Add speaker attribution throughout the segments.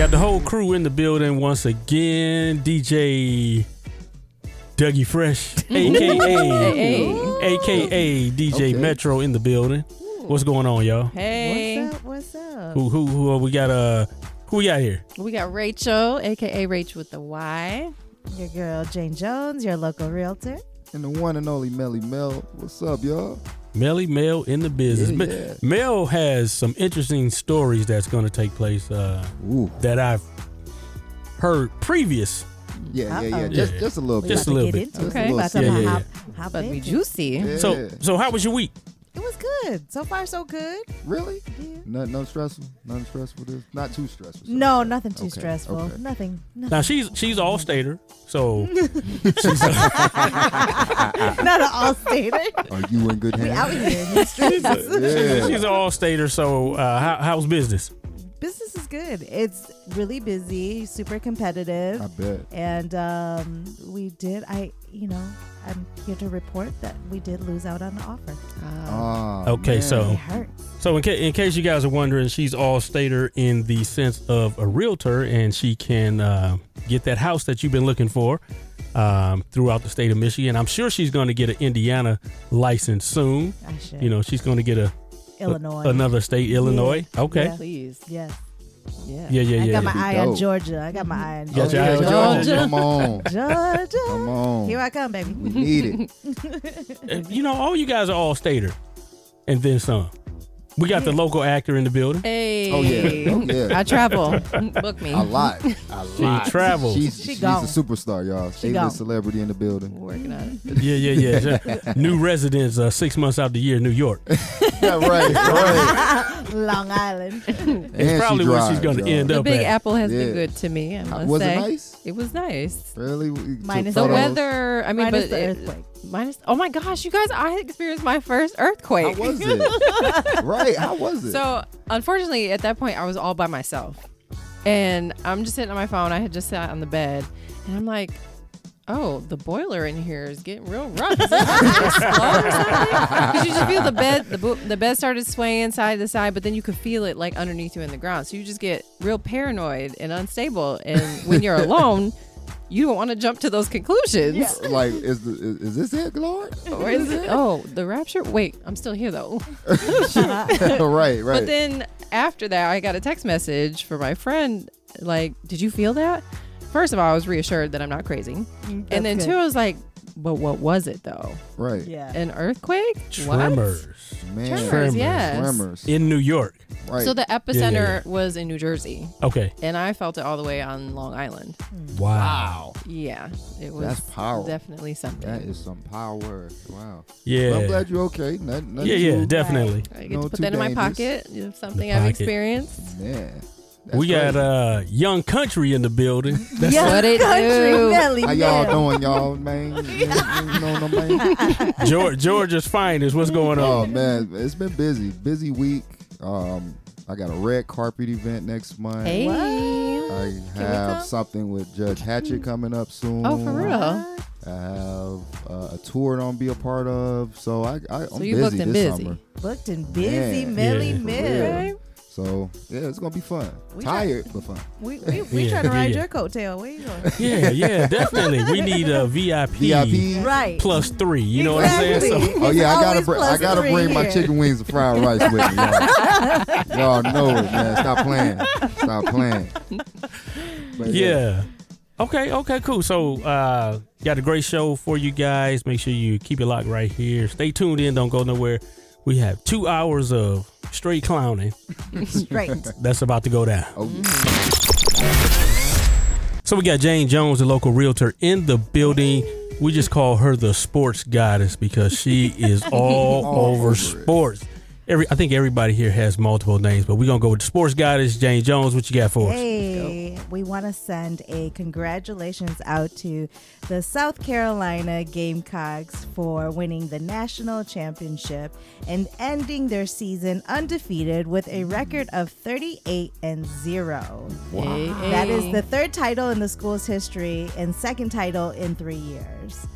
Speaker 1: Got the whole crew in the building once again. DJ Dougie Fresh, aka DJ Metro in the building. What's going on, y'all?
Speaker 2: Hey.
Speaker 3: What's up?
Speaker 1: Who we got? Who we got here?
Speaker 2: We got Rachel, aka Rach with the Y.
Speaker 3: Your girl Jane Jones, your local realtor.
Speaker 4: And the one and only Melly Mel. What's up, y'all?
Speaker 1: Melly Mel in the business.
Speaker 4: Yeah.
Speaker 1: Mel has some interesting stories that's going to take place that I've heard previous.
Speaker 4: Yeah. Just a little bit.
Speaker 1: Just a little bit.
Speaker 2: Okay.
Speaker 3: How
Speaker 2: But
Speaker 3: big
Speaker 2: be
Speaker 3: it?
Speaker 2: juicy.
Speaker 4: Yeah.
Speaker 1: So how was your week?
Speaker 3: It was good. So far, so good.
Speaker 4: Really?
Speaker 3: Yeah.
Speaker 4: No stressful? Nothing stressful? Not too stressful?
Speaker 3: No, nothing too
Speaker 4: Okay,
Speaker 3: stressful.
Speaker 4: okay.
Speaker 3: Nothing.
Speaker 1: Now she's all stater, so
Speaker 3: Not an all-stater.
Speaker 4: Are you in good
Speaker 3: We out
Speaker 4: hands?
Speaker 3: here in the streets.
Speaker 4: Yeah.
Speaker 1: she's all stater. So how's business?
Speaker 3: Business is good. It's really busy, super competitive.
Speaker 4: I bet.
Speaker 3: And I'm here to report that we did lose out on the offer.
Speaker 1: Okay,
Speaker 4: man.
Speaker 1: so
Speaker 3: It hurts.
Speaker 1: So in case you guys are wondering, she's all stater in the sense of a realtor, and she can get that house that you've been looking for throughout the state of Michigan. I'm sure she's going to get an Indiana license soon.
Speaker 3: I should.
Speaker 1: You know, she's going to get
Speaker 3: Illinois.
Speaker 1: another state, Illinois. Okay.
Speaker 3: Yeah.
Speaker 2: Please.
Speaker 3: Yes.
Speaker 2: Yeah.
Speaker 1: Yeah.
Speaker 3: I got my
Speaker 4: Be
Speaker 3: eye on
Speaker 4: dope.
Speaker 3: Georgia. I got my eye on
Speaker 1: Got your eye on
Speaker 3: Georgia.
Speaker 1: Georgia.
Speaker 4: Come on.
Speaker 3: Georgia.
Speaker 4: Come on.
Speaker 3: Here I come, baby.
Speaker 4: We need it.
Speaker 1: You know, all you guys are all stater, and then some. We got the local actor in the building.
Speaker 2: Hey.
Speaker 4: Oh, yeah.
Speaker 2: I travel. Book me.
Speaker 4: A lot.
Speaker 1: She travels.
Speaker 4: She's a
Speaker 3: gone.
Speaker 4: superstar, y'all.
Speaker 3: She
Speaker 4: A-list
Speaker 3: gone.
Speaker 4: celebrity in the building.
Speaker 2: Working on it.
Speaker 1: Yeah. New residents 6 months out the year, New York.
Speaker 4: Yeah, right.
Speaker 3: Long Island.
Speaker 1: It's probably where she's going to end
Speaker 2: The
Speaker 1: up
Speaker 2: Big
Speaker 1: at.
Speaker 2: Apple has
Speaker 4: Yeah.
Speaker 2: been good to me, I must
Speaker 4: Was
Speaker 2: say.
Speaker 4: it nice?
Speaker 2: It was nice.
Speaker 4: Really?
Speaker 3: Minus
Speaker 2: The
Speaker 3: Photos.
Speaker 2: weather, I mean,
Speaker 3: Minus
Speaker 2: but
Speaker 3: the earthquake.
Speaker 2: oh my gosh, you guys, I experienced my first earthquake.
Speaker 4: How was it? Right. How was it?
Speaker 2: So, unfortunately, at that point, I was all by myself. And I'm just sitting on my phone. I had just sat on the bed. And I'm like, oh, the boiler in here is getting real rough. Is it going to explode or something? Because you just feel the bed started swaying side to side, but then you could feel it like underneath you in the ground. So you just get real paranoid and unstable. And when you're alone, you don't want to jump to those conclusions.
Speaker 3: Yeah.
Speaker 4: Like, is this it, Lord?
Speaker 2: Or is it? Oh, the rapture? Wait, I'm still here though.
Speaker 4: Right.
Speaker 2: But then after that, I got a text message from my friend, like, did you feel that? First of all, I was reassured that I'm not crazy. And then
Speaker 3: good.
Speaker 2: two, I was like, but what was it though?
Speaker 4: Right.
Speaker 3: Yeah.
Speaker 2: An earthquake?
Speaker 1: Tremors.
Speaker 4: Man.
Speaker 2: Tremors, yes.
Speaker 4: Tremors.
Speaker 1: In New York.
Speaker 4: Right.
Speaker 2: So the epicenter
Speaker 1: Yeah.
Speaker 2: was in New Jersey.
Speaker 1: Okay.
Speaker 2: And I felt it all the way on Long Island.
Speaker 1: Wow.
Speaker 2: Yeah. It was
Speaker 4: That's powerful.
Speaker 2: definitely something.
Speaker 4: That is some power. Wow.
Speaker 1: Yeah.
Speaker 4: Well, I'm glad you're okay. Nothing
Speaker 1: Yeah,
Speaker 4: too-
Speaker 1: definitely.
Speaker 2: I get
Speaker 4: No,
Speaker 2: to put
Speaker 4: too
Speaker 2: that in my
Speaker 4: dangerous.
Speaker 2: pocket. You know, something
Speaker 1: The
Speaker 2: I've
Speaker 1: pocket.
Speaker 2: experienced.
Speaker 4: Man.
Speaker 1: We got Young Country in the building.
Speaker 2: That's what it do.
Speaker 3: Belly
Speaker 4: How y'all
Speaker 3: Mel.
Speaker 4: doing, y'all, man? You know what I mean?
Speaker 1: Georgia's finest. What's going
Speaker 4: Oh,
Speaker 1: on?
Speaker 4: man. It's been busy. Busy week. I got a red carpet event next month.
Speaker 2: Hey.
Speaker 3: What?
Speaker 4: I
Speaker 3: we
Speaker 4: have
Speaker 3: come?
Speaker 4: something with Judge Hatchett coming up soon.
Speaker 2: Oh, for real?
Speaker 4: I have a tour I'm gonna be a part of. So I'm
Speaker 2: So you
Speaker 4: busy
Speaker 2: booked and
Speaker 4: this
Speaker 2: busy.
Speaker 4: summer.
Speaker 3: Booked and busy,
Speaker 4: Man.
Speaker 3: Melly
Speaker 1: Yeah.
Speaker 3: Mel.
Speaker 2: Okay.
Speaker 4: So yeah, it's gonna be fun.
Speaker 3: We
Speaker 4: Tired but fun.
Speaker 3: We
Speaker 1: Yeah,
Speaker 3: trying to ride
Speaker 1: yeah.
Speaker 3: your coattail. Where you going?
Speaker 1: Yeah, definitely. We need a VIP,
Speaker 4: VIP.
Speaker 3: Right.
Speaker 1: plus 3. You know what I'm saying?
Speaker 3: Exactly.
Speaker 1: So,
Speaker 4: Oh yeah, I
Speaker 3: Always plus
Speaker 4: gotta
Speaker 3: three
Speaker 4: bring my
Speaker 3: here.
Speaker 4: chicken wings and fried rice with me. Y'all know it, man. Stop playing. But,
Speaker 1: yeah. Okay, cool. So, got a great show for you guys. Make sure you keep it locked right here. Stay tuned in. Don't go nowhere. We have 2 hours of straight clowning
Speaker 3: Straight.
Speaker 1: that's about to go down.
Speaker 4: Oh,
Speaker 1: So we got Jane Jones, the local realtor, in the building. We just call her the sports goddess because she is all over
Speaker 4: over it.
Speaker 1: sports. I think everybody here has multiple names, but we're going to go with the sports goddess, Jane Jones. What you got for us?
Speaker 3: Hey, we want to send a congratulations out to the South Carolina Gamecocks for winning the national championship and ending their season undefeated with a record of 38-0.
Speaker 2: Hey,
Speaker 3: That
Speaker 2: hey.
Speaker 3: is the third title in the school's history and second title in 3 years.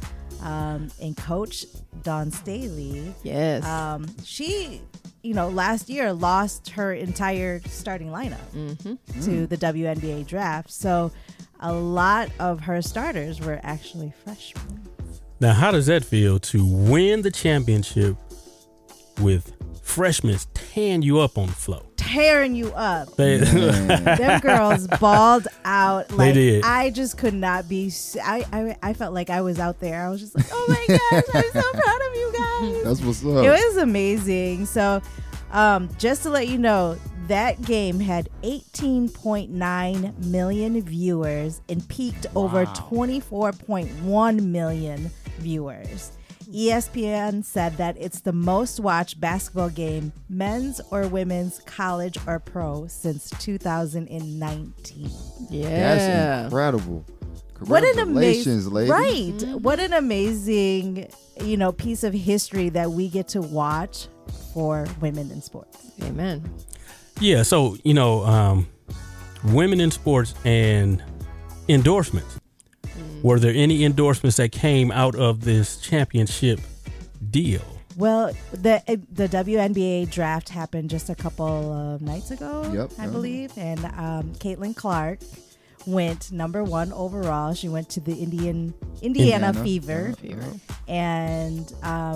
Speaker 3: And Coach Dawn Staley,
Speaker 2: Yes.
Speaker 3: she, last year lost her entire starting lineup to the WNBA draft. So a lot of her starters were actually freshmen.
Speaker 1: Now, how does that feel to win the championship with freshmen tearing you up on the floor?
Speaker 3: Tearing you up.
Speaker 4: Man.
Speaker 3: Them girls balled out.
Speaker 1: They
Speaker 3: Like,
Speaker 1: did.
Speaker 3: I just could not be. I felt like I was out there. I was just like, oh my gosh, I'm so proud of you guys.
Speaker 4: That's what's
Speaker 3: It
Speaker 4: up.
Speaker 3: was amazing. So, just to let you know, that game had 18.9 million viewers and peaked over 24.1 million viewers. ESPN said that it's the most watched basketball game, men's or women's, college or pro, since 2019.
Speaker 2: yeah.
Speaker 4: That's incredible.
Speaker 3: What an
Speaker 4: Congratulations,
Speaker 3: amazing,
Speaker 4: ladies.
Speaker 3: right? What an amazing, piece of history that we get to watch for women in sports.
Speaker 2: Amen.
Speaker 1: Yeah, so, women in sports and endorsements. Were there any endorsements that came out of this championship deal?
Speaker 3: Well, the WNBA draft happened just a couple of nights ago,
Speaker 4: Yep.
Speaker 3: I believe, and Caitlin Clark went number 1 overall. She went to the Indiana
Speaker 4: Indiana.
Speaker 3: Fever,
Speaker 2: Fever.
Speaker 3: and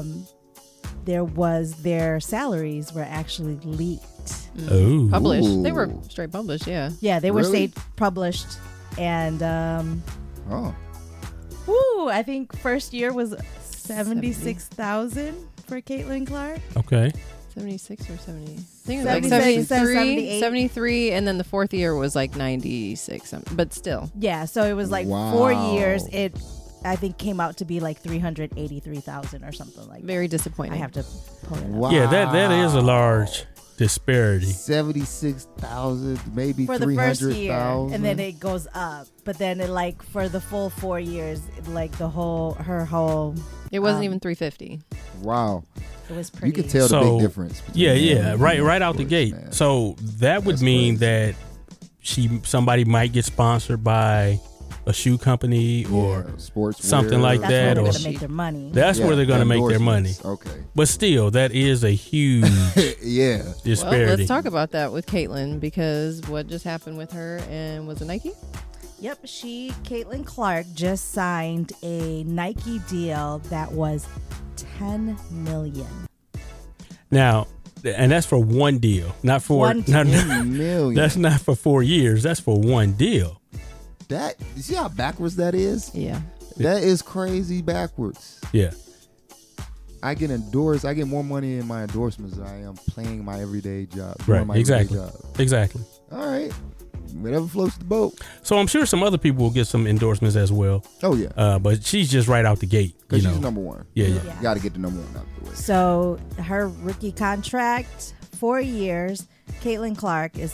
Speaker 3: their salaries were actually leaked.
Speaker 1: Oh.
Speaker 2: Published.
Speaker 4: Ooh.
Speaker 2: They were straight published, yeah.
Speaker 3: Yeah, they were
Speaker 4: Really?
Speaker 3: state published, and
Speaker 4: Oh,
Speaker 3: I think first year was 76,000 for Caitlin Clark.
Speaker 1: Okay.
Speaker 2: 76 or 70. I think it was like
Speaker 3: 77,
Speaker 2: 73,
Speaker 3: 78.
Speaker 2: 73, and then the fourth year was like 96, but still.
Speaker 3: Yeah, so it was like
Speaker 4: Wow.
Speaker 3: 4 years. It, I think, came out to be like 383,000 or something like that.
Speaker 2: Very disappointing.
Speaker 3: I have to pull it up.
Speaker 4: wow.
Speaker 1: Yeah, that is a large disparity.
Speaker 4: 76,000, maybe
Speaker 3: For the first year,
Speaker 4: 300,000.
Speaker 3: and then it goes up. But then it, like, for the full 4 years, like her whole,
Speaker 2: It wasn't even 350.
Speaker 4: Wow.
Speaker 3: it was pretty.
Speaker 4: You can tell the
Speaker 1: So,
Speaker 4: big difference. between
Speaker 1: Yeah,
Speaker 4: them.
Speaker 1: right out the
Speaker 4: Of course,
Speaker 1: gate.
Speaker 4: man.
Speaker 1: So that would
Speaker 4: That's
Speaker 1: mean
Speaker 4: crazy.
Speaker 1: that somebody might get sponsored by a shoe company or
Speaker 4: Yeah, sports
Speaker 1: something like
Speaker 3: That's
Speaker 1: that,
Speaker 3: where they're
Speaker 1: or
Speaker 3: going to make their money.
Speaker 1: that's where they're going to make their money.
Speaker 4: endorsements. Okay.
Speaker 1: But still, that is a huge
Speaker 4: Yeah.
Speaker 1: disparity.
Speaker 2: Well, let's talk about that with Caitlin, because what just happened with her, and was it Nike?
Speaker 3: Yep, Caitlin Clark just signed a Nike deal that was $10 million.
Speaker 1: Now, and that's for one deal, not for
Speaker 3: One deal.
Speaker 4: 10 million.
Speaker 1: that's not for 4 years. That's for one deal.
Speaker 4: That, you see how backwards that is?
Speaker 2: Yeah.
Speaker 4: That is crazy backwards.
Speaker 1: Yeah.
Speaker 4: I get endorsed. I get more money in my endorsements than I am playing my everyday job. doing
Speaker 1: Right.
Speaker 4: my everyday
Speaker 1: Exactly.
Speaker 4: job.
Speaker 1: Exactly.
Speaker 4: All right. Whatever floats the boat.
Speaker 1: So I'm sure some other people will get some endorsements as well.
Speaker 4: Oh, yeah.
Speaker 1: But she's just right out the gate.
Speaker 4: Because
Speaker 1: You
Speaker 4: she's
Speaker 1: know.
Speaker 4: number one.
Speaker 1: Yeah, yeah.
Speaker 3: Yeah.
Speaker 4: Got to get the number one out of the way.
Speaker 3: So her rookie contract, 4 years, Caitlin Clark is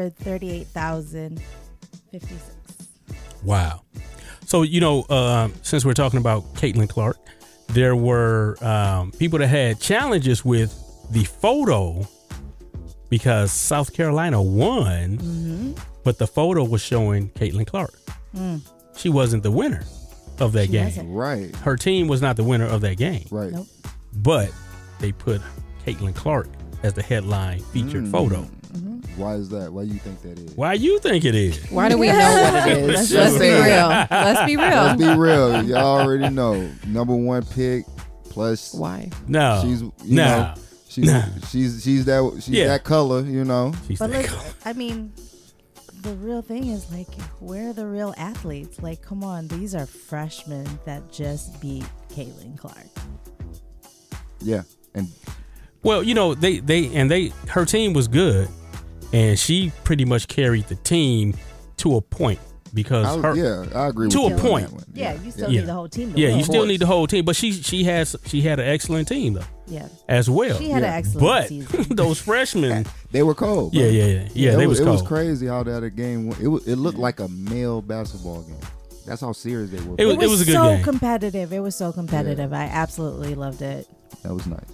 Speaker 3: $338,056.
Speaker 1: Wow. So, since we're talking about Caitlin Clark, there were people that had challenges with the photo because South Carolina won, but the photo was showing Caitlin Clark. She wasn't the winner of that
Speaker 3: She
Speaker 1: game.
Speaker 3: wasn't.
Speaker 4: Right.
Speaker 1: Her team was not the winner of that game,
Speaker 4: Right.
Speaker 3: Nope.
Speaker 1: but they put Caitlin Clark as the headline featured photo.
Speaker 4: Why is that? Why do you think that is?
Speaker 1: Why you think it is?
Speaker 2: Why do we know what it is? Let's be real. Let's be real.
Speaker 4: Let's be real. Y'all already know. Number one pick plus
Speaker 2: Why?
Speaker 1: No.
Speaker 4: she's you
Speaker 1: no.
Speaker 4: know, she's
Speaker 1: Yeah.
Speaker 4: that color, you know.
Speaker 1: She's
Speaker 3: But
Speaker 1: that
Speaker 3: look,
Speaker 1: color.
Speaker 3: I mean, the real thing is, like, where are the real athletes? Like, come on, these are freshmen that just beat Caitlin Clark.
Speaker 4: Yeah. And
Speaker 1: Well, her team was good, and she pretty much carried the team to a point because
Speaker 4: I agree with
Speaker 1: to
Speaker 4: you
Speaker 1: a
Speaker 4: on
Speaker 1: point.
Speaker 4: that one.
Speaker 3: Yeah, you still
Speaker 1: Yeah.
Speaker 3: need the whole team to
Speaker 1: yeah,
Speaker 3: win.
Speaker 1: you still
Speaker 4: course.
Speaker 1: need the whole team, but she had an excellent team though
Speaker 3: Yeah,
Speaker 1: as well.
Speaker 3: she had
Speaker 4: Yeah.
Speaker 3: an excellent
Speaker 1: But
Speaker 3: season.
Speaker 1: those freshmen,
Speaker 4: They were cold.
Speaker 1: yeah,
Speaker 4: bro.
Speaker 1: they was
Speaker 4: It was
Speaker 1: cold.
Speaker 4: crazy how that game went. It looked like a male basketball game. That's how serious they were.
Speaker 1: It was a good
Speaker 3: so
Speaker 1: game.
Speaker 3: competitive. It was so competitive. I absolutely loved it.
Speaker 4: That was nice.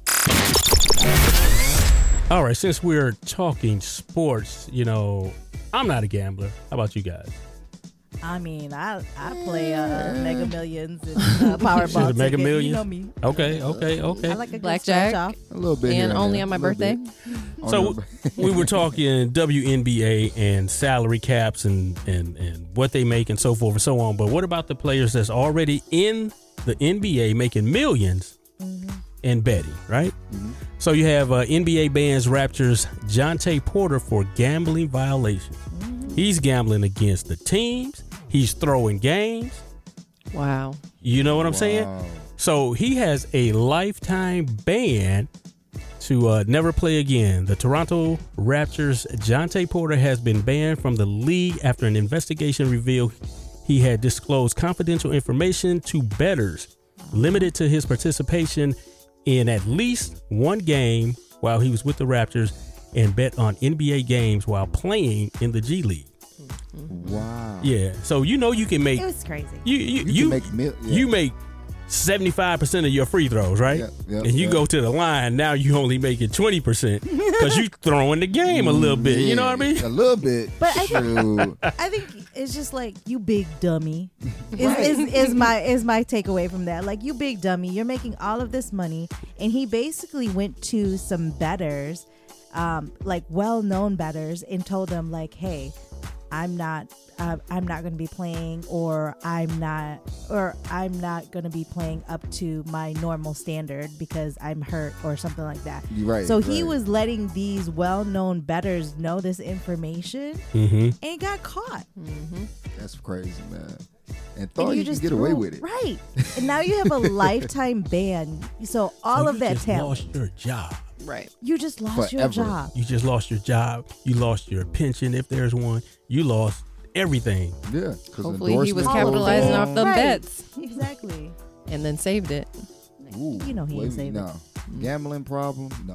Speaker 1: All right, since we're talking sports, I'm not a gambler. How about you guys?
Speaker 3: I mean, I play Mega Millions and Powerball.
Speaker 1: She's a Mega
Speaker 3: ticket.
Speaker 1: Millions?
Speaker 3: You know me.
Speaker 1: Okay.
Speaker 3: I like a good
Speaker 2: Blackjack.
Speaker 3: scratch off.
Speaker 4: A little bit. here
Speaker 2: And only
Speaker 4: there,
Speaker 2: on my
Speaker 4: a little
Speaker 2: birthday.
Speaker 4: bit.
Speaker 1: So we were talking WNBA and salary caps and what they make and so forth and so on. But what about the players that's already in the NBA making millions and betting, right? So you have NBA bans Raptors Jonte Porter for gambling violations. He's gambling against the teams. He's throwing games.
Speaker 2: Wow.
Speaker 1: You know what I'm saying?
Speaker 4: Wow.
Speaker 1: So he has a lifetime ban to never play again. The Toronto Raptors' Jonte Porter has been banned from the league after an investigation revealed he had disclosed confidential information to bettors, limited to his participation in at least one game while he was with the Raptors and bet on NBA games while playing in the G League.
Speaker 4: Wow.
Speaker 1: Yeah, so you know you can make
Speaker 3: It was crazy.
Speaker 1: you make 75% of your free throws, right?
Speaker 4: Yep,
Speaker 1: and you go to the line, now you only making 20% because you throwing the game a little bit. You know what I mean?
Speaker 4: A little bit.
Speaker 3: But I
Speaker 4: Shoot.
Speaker 3: I think it's just like, you big dummy. Is my takeaway from that. Like, you big dummy. You're making all of this money, and he basically went to some bettors, like well-known bettors, and told them like, hey, I'm not going to be playing, or I'm not going to be playing up to my normal standard because I'm hurt or something like that.
Speaker 4: Right.
Speaker 3: So he was letting these well-known bettors know this information and got caught.
Speaker 4: That's crazy, man. And
Speaker 3: And
Speaker 4: thought
Speaker 3: you
Speaker 4: you
Speaker 3: just
Speaker 4: could get away
Speaker 3: threw-
Speaker 4: with it.
Speaker 3: Right. And now you have a lifetime ban. So all
Speaker 1: So
Speaker 3: of
Speaker 1: you
Speaker 3: that
Speaker 1: just
Speaker 3: talent.
Speaker 1: lost your job.
Speaker 2: Right.
Speaker 3: You just lost your
Speaker 4: Forever.
Speaker 3: job.
Speaker 1: You just lost your job. You lost your pension if there's one. You lost everything.
Speaker 4: Yeah.
Speaker 2: Hopefully he was
Speaker 3: All of
Speaker 2: capitalizing
Speaker 3: it.
Speaker 2: off them
Speaker 3: Right.
Speaker 2: bets
Speaker 3: Exactly.
Speaker 2: and then saved it.
Speaker 3: You know he ain't saving.
Speaker 4: No. Gambling problem? No.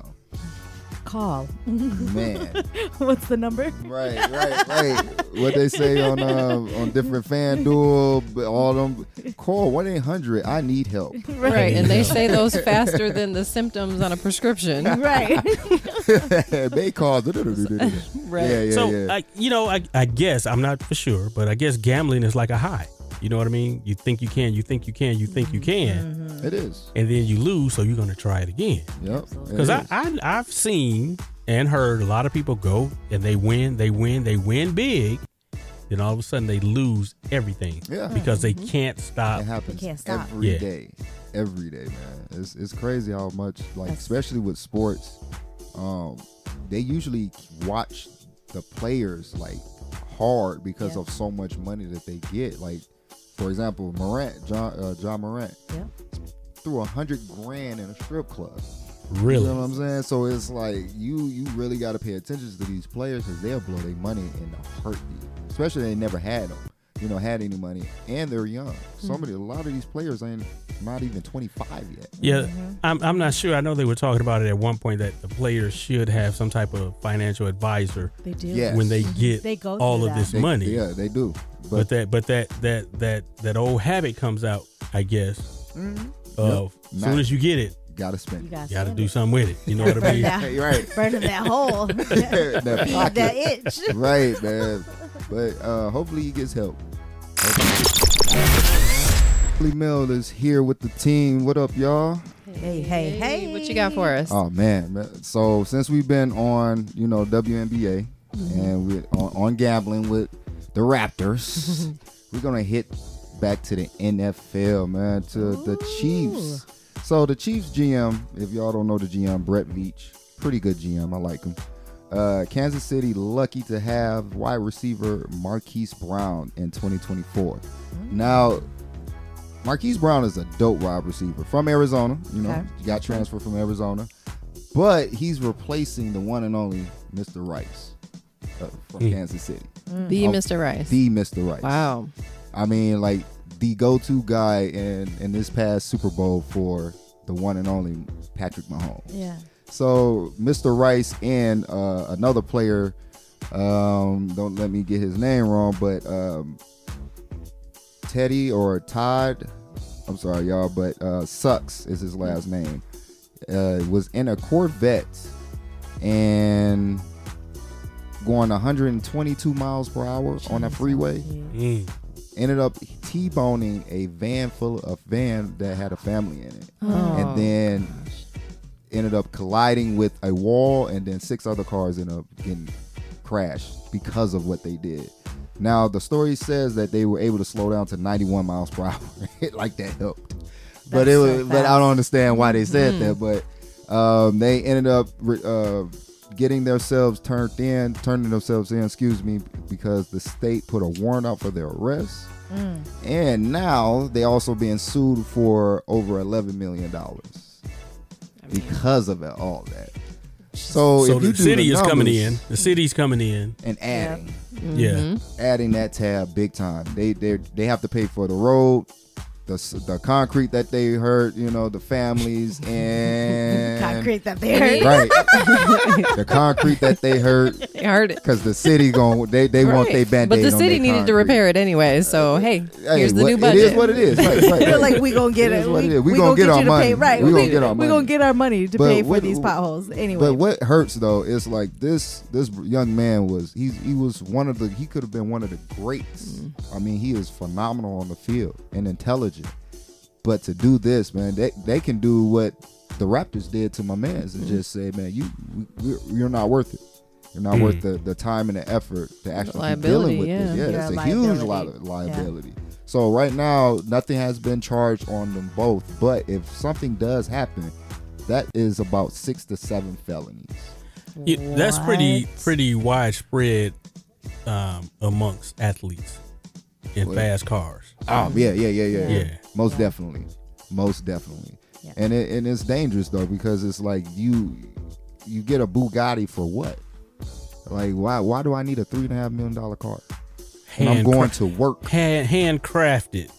Speaker 3: Call.
Speaker 4: Man.
Speaker 3: What's the number?
Speaker 4: Right. What they say on different FanDuel, but all them, call 1-800. I need help.
Speaker 2: Right. And they say those faster than the symptoms on a prescription.
Speaker 3: Right.
Speaker 4: They call.
Speaker 2: Right.
Speaker 4: Yeah.
Speaker 1: So, I guess, I'm not for sure, but I guess gambling is like a high. You know what I mean? You think you can, you think you can, you think you can,
Speaker 4: It is.
Speaker 1: and then you lose, so you're going to try it again.
Speaker 4: Yep.
Speaker 1: Because I've seen and heard a lot of people go and they win big, then all of a sudden they lose everything.
Speaker 4: Yeah.
Speaker 1: Because they can't stop.
Speaker 4: It happens
Speaker 3: can't stop.
Speaker 4: every
Speaker 1: Yeah.
Speaker 4: day. Every day, man. It's crazy how much, like, especially with sports, they usually watch the players like hard because of so much money that they get. Like, for example, John Morant threw $100,000 in a strip club.
Speaker 1: Really?
Speaker 4: You know what I'm saying? So it's like you really got to pay attention to these players because they'll blow their money in a heartbeat. Especially they never had them, had any money, and they're young. A lot of these players ain't not even 25 yet.
Speaker 1: Yeah, I'm not sure. I know they were talking about it at one point that the players should have some type of financial advisor
Speaker 3: They do.
Speaker 4: Yeah.
Speaker 1: when they get
Speaker 3: They go
Speaker 1: all
Speaker 3: through
Speaker 1: of
Speaker 3: that.
Speaker 1: this money.
Speaker 4: Yeah, they do.
Speaker 1: But that old habit comes out, I guess. Of as soon as you get it,
Speaker 4: gotta spend.
Speaker 3: You
Speaker 4: it.
Speaker 3: gotta
Speaker 1: you got to
Speaker 3: spend
Speaker 1: do
Speaker 3: it.
Speaker 1: something with it. You know what I mean?
Speaker 4: You're right.
Speaker 3: Burning that hole.
Speaker 4: That
Speaker 3: Feed
Speaker 4: pocket.
Speaker 3: that itch.
Speaker 4: Right, man. But hopefully he gets help. Lee Mill is here with the team. What up, y'all?
Speaker 3: Hey.
Speaker 2: What you got for us?
Speaker 4: Oh man. So since we've been on, WNBA and we're on gambling with the Raptors, we're gonna hit back to the NFL, man, to the Chiefs. So the Chiefs GM, if y'all don't know the GM, Brett Veach, pretty good GM. I like him. Kansas City lucky to have wide receiver Marquise Brown in 2024. Now, Marquise Brown is a dope wide receiver from Arizona.
Speaker 3: Okay.
Speaker 4: He got transferred from Arizona, but he's replacing the one and only Mr. Rice from Kansas City.
Speaker 2: The Mr. Rice.
Speaker 4: The Mr. Rice.
Speaker 2: Wow.
Speaker 4: I mean, like the go-to guy in this past Super Bowl for the one and only Patrick Mahomes.
Speaker 3: Yeah.
Speaker 4: So Mr. Rice and another player, don't let me get his name wrong, but Teddy or Todd, I'm sorry y'all, but Sucks is his last name, was in a Corvette and going 122 miles per hour on a freeway. ended up T-boning a van that had a family in it,
Speaker 2: Oh.
Speaker 4: and then ended up colliding with a wall, and then 6 other cars ended up getting crashed because of what they did. Now the story says that they were able to slow down to 91 miles per hour. Like that helped, but
Speaker 3: That's so
Speaker 4: but I don't understand why they said
Speaker 2: Mm.
Speaker 4: that. But they ended up getting themselves turning themselves in, because the state put a warrant out for their arrest. And now they also being sued for over $11 million because of all that. So if you
Speaker 1: the
Speaker 4: do
Speaker 1: city is coming
Speaker 4: numbers
Speaker 1: in. The city's coming in.
Speaker 4: and adding,
Speaker 1: Yeah.
Speaker 4: adding that tab big time. They have to pay for the road, the concrete that they hurt, the families, and
Speaker 3: Concrete that they heard.
Speaker 4: right, the concrete that they hurt,
Speaker 2: They heard it.
Speaker 4: because the city they want
Speaker 2: Right.
Speaker 4: their Band-Aid.
Speaker 2: But the
Speaker 4: on
Speaker 2: city
Speaker 4: their
Speaker 2: needed to
Speaker 4: concrete.
Speaker 2: repair it anyway. So, hey, here's the
Speaker 4: what-
Speaker 2: new budget.
Speaker 4: It is what it is. Right.
Speaker 3: They're like, we gonna get
Speaker 4: It
Speaker 3: it.
Speaker 4: is what it is.
Speaker 3: We
Speaker 4: We gonna get our
Speaker 3: you to
Speaker 4: money.
Speaker 3: pay. Right.
Speaker 4: We gonna get our
Speaker 3: We
Speaker 4: money.
Speaker 3: gonna get our money to
Speaker 4: But
Speaker 3: pay for
Speaker 4: what-
Speaker 3: these potholes anyway.
Speaker 4: But what hurts though is like this young man was he could have been one of the greats. I mean, he is phenomenal on the field and intelligent. But to do this, man, they can do what the Raptors did to my man, and just say, man, you're not worth it. You're not worth the time and the effort to actually be dealing
Speaker 2: Liability,
Speaker 4: with this.
Speaker 2: yeah.
Speaker 4: Yeah,
Speaker 3: You're
Speaker 4: that's
Speaker 3: a
Speaker 4: a huge
Speaker 3: liability.
Speaker 4: liability. So right now, nothing has been charged on them both. But if something does happen, that is about 6 to 7 felonies.
Speaker 1: Yeah, that's pretty
Speaker 3: What?
Speaker 1: widespread amongst athletes in
Speaker 4: Well,
Speaker 1: fast cars.
Speaker 4: Oh yeah.
Speaker 1: Yeah.
Speaker 4: Most definitely.
Speaker 3: Yeah.
Speaker 4: And it's dangerous though, because it's like you get a Bugatti for what? Like why do I need a $3.5 million car? And I'm going to work.
Speaker 1: Handcrafted,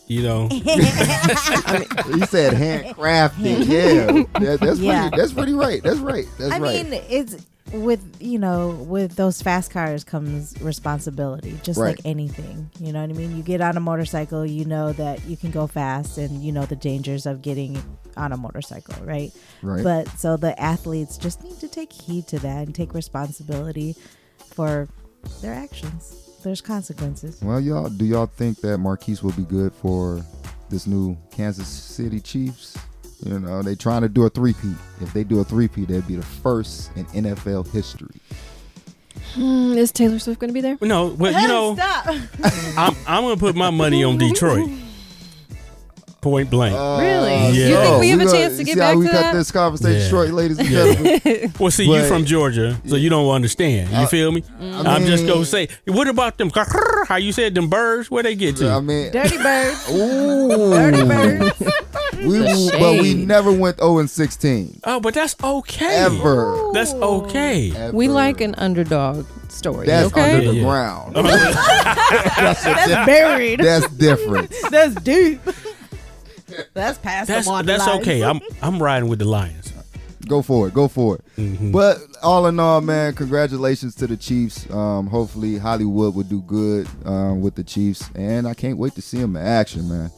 Speaker 4: He said handcrafted. Yeah, that's
Speaker 3: Yeah.
Speaker 4: pretty right. That's right.
Speaker 3: I mean, it's with those fast cars comes responsibility, just
Speaker 4: Right.
Speaker 3: like anything. You know what I mean? You get on a motorcycle, you know that you can go fast, and you know the dangers of getting on a motorcycle, right?
Speaker 4: Right.
Speaker 3: But so the athletes just need to take heed to that and take responsibility for their actions. There's consequences.
Speaker 4: Well, do y'all think that Marquise will be good for this new Kansas City Chiefs? They trying to do a three-peat. If they do a three-peat, they'd be the first in NFL history.
Speaker 2: Is Taylor Swift going to be there?
Speaker 1: No, well,
Speaker 3: Stop.
Speaker 1: I'm going to put my money on Detroit. Point blank.
Speaker 2: Really?
Speaker 1: Yeah.
Speaker 2: You think we have a
Speaker 4: gonna-
Speaker 2: chance to get
Speaker 4: see how
Speaker 2: back
Speaker 4: we
Speaker 2: to
Speaker 4: cut
Speaker 2: that?
Speaker 4: this conversation
Speaker 1: Yeah.
Speaker 4: short, ladies and gentlemen.
Speaker 1: Well, see, you
Speaker 4: But-
Speaker 1: from Georgia, so you don't understand. You feel me? I'm just
Speaker 4: mean-
Speaker 1: going to say, what about them, how you said them birds? Where they get to?
Speaker 4: I mean,
Speaker 3: Dirty birds.
Speaker 4: ooh,
Speaker 3: Dirty birds.
Speaker 4: but we
Speaker 2: shade.
Speaker 4: never went 0-16
Speaker 1: Oh, but that's okay.
Speaker 4: ever.
Speaker 1: That's okay.
Speaker 4: Ever.
Speaker 2: We like an underdog story,
Speaker 4: That's
Speaker 2: okay?
Speaker 4: under the
Speaker 1: Yeah.
Speaker 4: ground.
Speaker 3: That's buried.
Speaker 4: That's different.
Speaker 3: That's deep. That's past
Speaker 1: That's
Speaker 3: the waterline.
Speaker 1: okay. I'm riding with the Lions.
Speaker 4: Go for it.
Speaker 1: Mhm.
Speaker 4: But all in all, man, congratulations to the Chiefs. Hopefully Hollywood will do good with the Chiefs, and I can't wait to see them in action, man.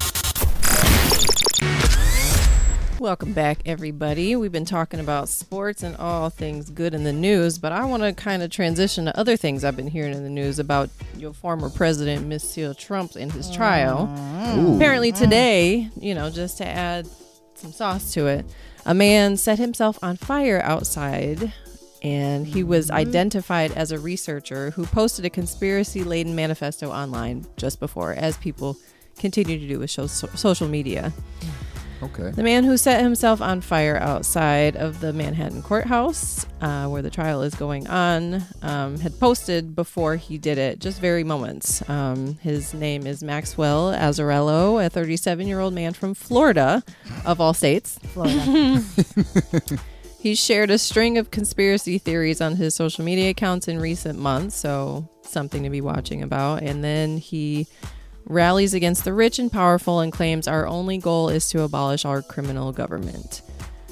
Speaker 2: Welcome back, everybody. We've been talking about sports and all things good in the news, but I want to kind of transition to other things I've been hearing in the news about your former president, Monsieur Trump, and his trial.
Speaker 4: Ooh.
Speaker 2: Apparently today, just to add some sauce to it, a man set himself on fire outside, and he was identified as a researcher who posted a conspiracy-laden manifesto online just before, as people continue to do with social media.
Speaker 4: Okay.
Speaker 2: The man who set himself on fire outside of the Manhattan courthouse, where the trial is going on, had posted before he did it, just very moments. His name is Maxwell Azzarello, a 37-year-old man from Florida, of all states.
Speaker 3: Florida.
Speaker 2: He shared a string of conspiracy theories on his social media accounts in recent months, so something to be watching about. And then he rallies against the rich and powerful and claims our only goal is to abolish our criminal government.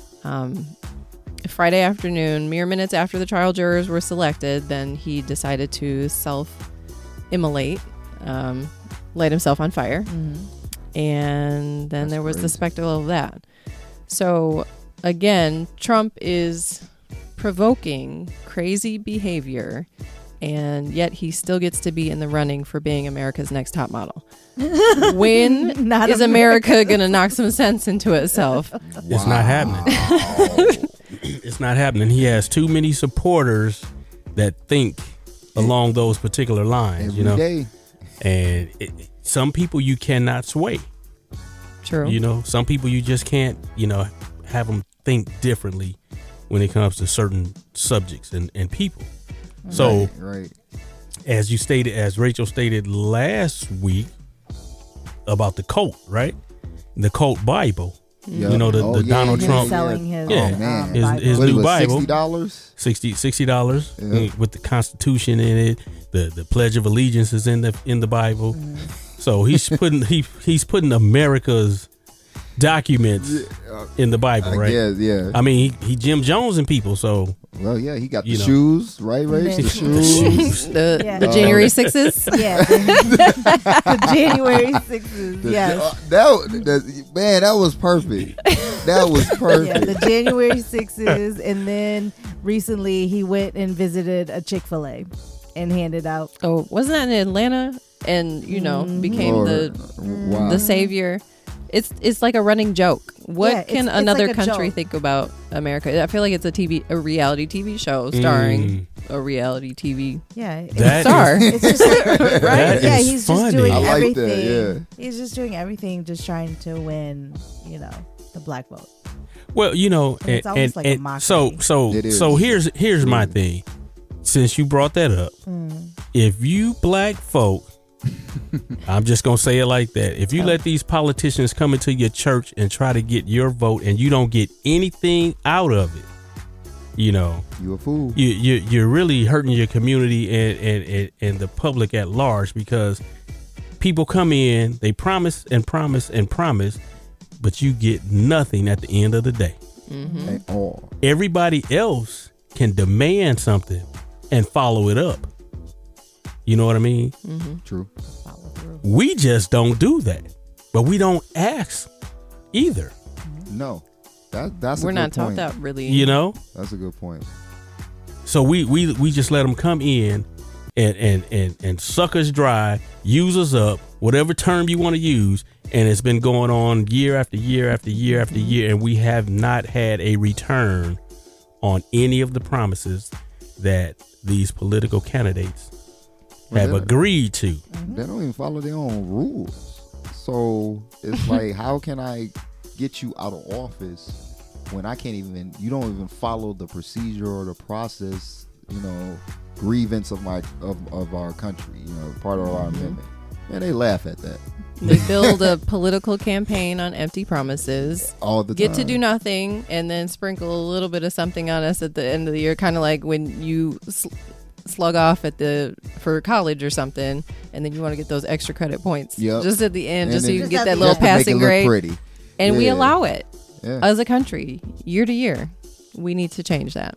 Speaker 2: Friday afternoon, mere minutes after the trial jurors were selected, then he decided to self-immolate, light himself on fire. And then there was the
Speaker 4: crazy.
Speaker 2: spectacle of that. So again, Trump is provoking crazy behavior and yet he still gets to be in the running for being America's next top model. When
Speaker 3: Not
Speaker 2: is America going to knock some sense into itself?
Speaker 1: It's not happening. It's not happening. He has too many supporters that think along those particular lines,
Speaker 4: Every day.
Speaker 1: And some people you cannot sway.
Speaker 2: True.
Speaker 1: Some people you just can't, have them think differently when it comes to certain subjects and people. So,
Speaker 4: Right.
Speaker 1: as Rachel stated last week about the cult, right? The cult Bible.
Speaker 4: Yep.
Speaker 1: The Donald
Speaker 3: Him
Speaker 1: Trump.
Speaker 3: selling his,
Speaker 1: Yeah.
Speaker 4: man.
Speaker 1: His
Speaker 4: What
Speaker 1: new
Speaker 4: was it,
Speaker 1: Bible.
Speaker 4: $60?
Speaker 1: $60
Speaker 4: Yeah.
Speaker 1: with the Constitution in it. The Pledge of Allegiance is in the Bible. So he's putting America's documents in the Bible, right?
Speaker 4: Yeah.
Speaker 1: I mean, he Jim Jones and people. So
Speaker 4: Well, yeah, he got the
Speaker 1: You know.
Speaker 4: shoes, right, Ray?
Speaker 3: then-
Speaker 4: The
Speaker 1: the
Speaker 4: shoes.
Speaker 1: shoes.
Speaker 3: Yeah.
Speaker 2: The January 6th.
Speaker 3: Yeah, the January 6th. Yes.
Speaker 4: That was perfect. That was perfect.
Speaker 3: Yeah, the January 6th, and then recently he went and visited a Chick-fil-A and handed out.
Speaker 2: Oh, wasn't that in Atlanta? And became
Speaker 4: Lord. Wow.
Speaker 2: the savior. It's like a running joke. What
Speaker 3: Yeah,
Speaker 2: can
Speaker 3: it's
Speaker 2: another
Speaker 3: like a
Speaker 2: country
Speaker 3: joke.
Speaker 2: think about America? I feel like it's a reality TV show starring a reality TV
Speaker 3: Yeah,
Speaker 1: That
Speaker 2: star.
Speaker 3: it's just like,
Speaker 1: That
Speaker 3: yeah,
Speaker 1: is
Speaker 3: he's
Speaker 1: funny.
Speaker 3: just doing
Speaker 4: I like
Speaker 3: everything.
Speaker 4: that, yeah.
Speaker 3: He's just doing everything, just trying to win, the black vote.
Speaker 1: Well,
Speaker 3: it's almost like a mockery.
Speaker 4: It is.
Speaker 1: so here's my thing. Since you brought that up, if you black folk, I'm just gonna say it like that. If you let these politicians come into your church and try to get your vote, and you don't get anything out of it,
Speaker 4: You a fool.
Speaker 1: you're really hurting your community and the public at large, because people come in, they promise and promise and promise, but you get nothing at the end of the day.
Speaker 4: At all.
Speaker 1: Everybody else can demand something and follow it up. You know what I mean?
Speaker 4: True.
Speaker 3: Follow through.
Speaker 1: We just don't do that, but we don't ask either.
Speaker 4: No. That's
Speaker 2: We're
Speaker 4: a
Speaker 2: not
Speaker 4: good
Speaker 2: taught
Speaker 4: point.
Speaker 2: that really.
Speaker 4: That's a good point.
Speaker 1: So we just let them come in and suck us dry, use us up, whatever term you want to use, and it's been going on year after year after year after year, and we have not had a return on any of the promises that these political candidates have agreed to.
Speaker 4: They don't even follow their own rules. So it's like, how can I get you out of office when you don't even follow the procedure or the process, grievance of our country, part of our amendment. And they laugh at that
Speaker 2: They build a political campaign on empty promises.
Speaker 4: all the
Speaker 2: Get
Speaker 4: time.
Speaker 2: to do nothing, and then sprinkle a little bit of something on us at the end of the year, kind of like when you slug off for college or something, and then you want to get those extra credit points just at the end,
Speaker 4: And
Speaker 2: just so
Speaker 4: then-
Speaker 2: you can get
Speaker 3: Just
Speaker 2: that
Speaker 3: at the
Speaker 2: little
Speaker 3: end.
Speaker 4: Just to make
Speaker 2: passing
Speaker 4: it look
Speaker 2: grade.
Speaker 4: pretty.
Speaker 2: And we
Speaker 4: Yeah.
Speaker 2: allow it
Speaker 4: Yeah.
Speaker 2: as a country, year to year. We need to change that.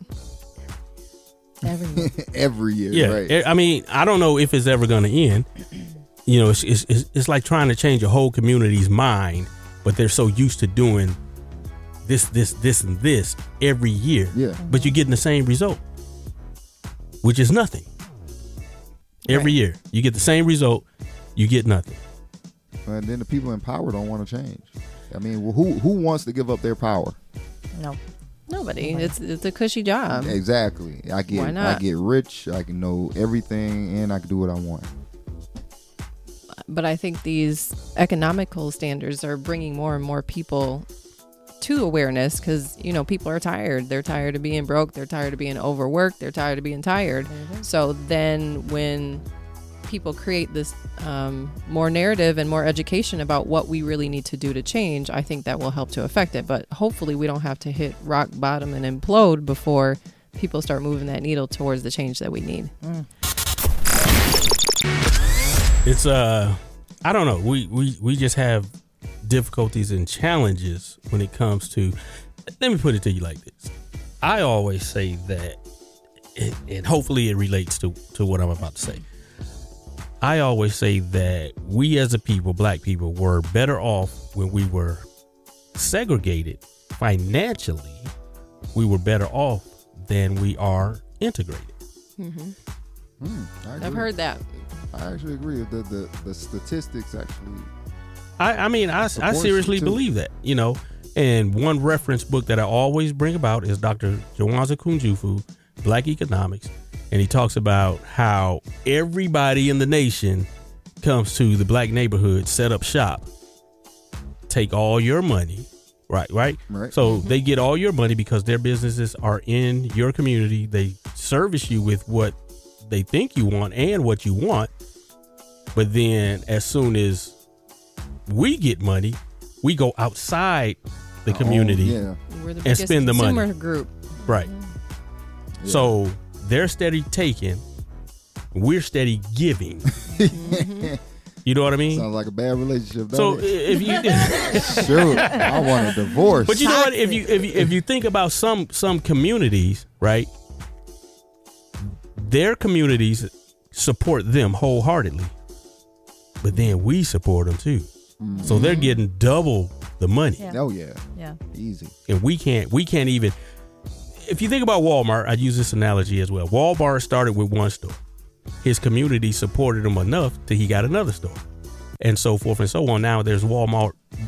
Speaker 4: Every year.
Speaker 1: Yeah,
Speaker 4: Right.
Speaker 1: I mean, I don't know if it's ever going to end. It's like trying to change a whole community's mind, but they're so used to doing this, and this every year.
Speaker 4: Yeah.
Speaker 1: But you're getting the same result, which is nothing. Every year, you get the same result, you get nothing.
Speaker 4: And then the people in power don't want to change. I mean, who wants to give up their power?
Speaker 3: No.
Speaker 2: Nobody. It's a cushy job.
Speaker 4: Exactly.
Speaker 2: Why
Speaker 4: I
Speaker 2: not?
Speaker 4: get rich. I can know everything, and I can do what I want.
Speaker 2: But I think these economical standards are bringing more and more people to awareness, because people are tired. They're tired of being broke. They're tired of being overworked. They're tired of being tired. So then when people create this more narrative and more education about what we really need to do to change, I think that will help to affect it. But hopefully we don't have to hit rock bottom and implode before people start moving that needle towards the change that we need.
Speaker 1: It's I don't know. We just have difficulties and challenges when it comes to. Let me put it to you like this. I always say that, and hopefully it relates to what I'm about to say. I always say that we as a people, black people, were better off when we were segregated financially. We were better off than we are integrated.
Speaker 4: I
Speaker 2: I've
Speaker 4: agree.
Speaker 2: heard that.
Speaker 4: I actually agree. The statistics actually.
Speaker 1: I
Speaker 4: Supports
Speaker 1: seriously
Speaker 4: it, too.
Speaker 1: believe that, you know. And one reference book that I always bring about is Dr. Jawanza Kunjufu, Black Economics. And he talks about how everybody in the nation comes to the black neighborhood, set up shop, take all your money, right?
Speaker 4: Right.
Speaker 1: So they get all your money because their businesses are in your community. They service you with what they think you want and what you want. But then as soon as we get money, we go outside the community.
Speaker 4: Yeah.
Speaker 2: We're the
Speaker 1: And
Speaker 2: biggest
Speaker 1: spend the money.
Speaker 2: consumer group.
Speaker 1: Right.
Speaker 4: Yeah.
Speaker 1: So they're steady taking, we're steady giving. You know what I mean?
Speaker 4: Sounds like a bad relationship.
Speaker 1: So
Speaker 4: Don't it?
Speaker 1: if you
Speaker 4: Shoot, I want a divorce.
Speaker 1: But you know what? If you think about some communities, right? Their communities support them wholeheartedly, but then we support them too. So they're getting double the money,
Speaker 3: Yeah.
Speaker 4: Oh yeah,
Speaker 3: Yeah.
Speaker 4: easy.
Speaker 1: and we can't even. If you think about Walmart, I use this analogy as well. Walmart started with one store. His community supported him enough till he got another store, and so forth and so on. Now there's Walmart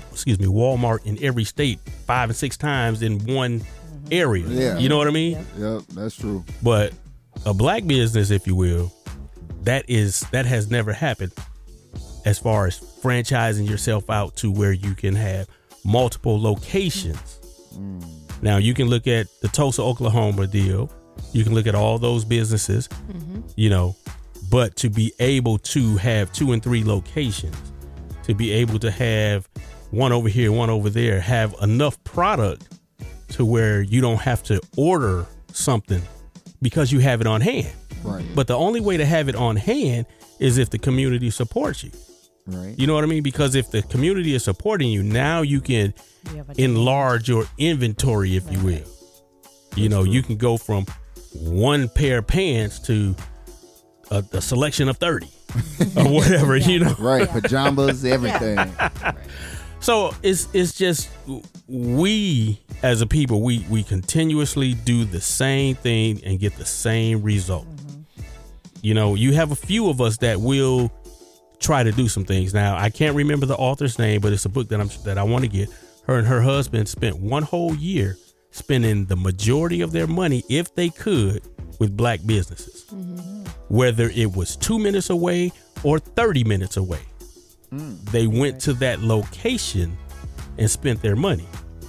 Speaker 1: in every state 5 and 6 times in one area.
Speaker 4: Yeah.
Speaker 1: You know what I mean?
Speaker 4: Yep, that's true.
Speaker 1: But a black business, if you will, that has never happened as far as franchising yourself out to where you can have multiple locations. Now you can look at the Tulsa, Oklahoma deal. You can look at all those businesses, you know, but to be able to have 2 and 3 locations, to be able to have one over here, one over there, have enough product to where you don't have to order something because you have it on hand.
Speaker 4: Right.
Speaker 1: But the only way to have it on hand is if the community supports you.
Speaker 4: Right.
Speaker 1: You know what I mean? Because if the community is supporting you, now you can
Speaker 3: You have a
Speaker 1: enlarge your inventory, if you will. You know, you can go from one pair of pants to a selection of 30 or whatever, you know.
Speaker 4: Right. Pajamas, everything.
Speaker 1: So it's just we as a people, we continuously do the same thing and get the same result. You know, you have a few of us that will try to do some things. Now, I can't remember the author's name, but it's a book that I want to get. Her and her husband spent one whole year spending the majority of their money, if they could, with black businesses, whether it was 2 minutes away or 30 minutes away. They went to that location and spent their money.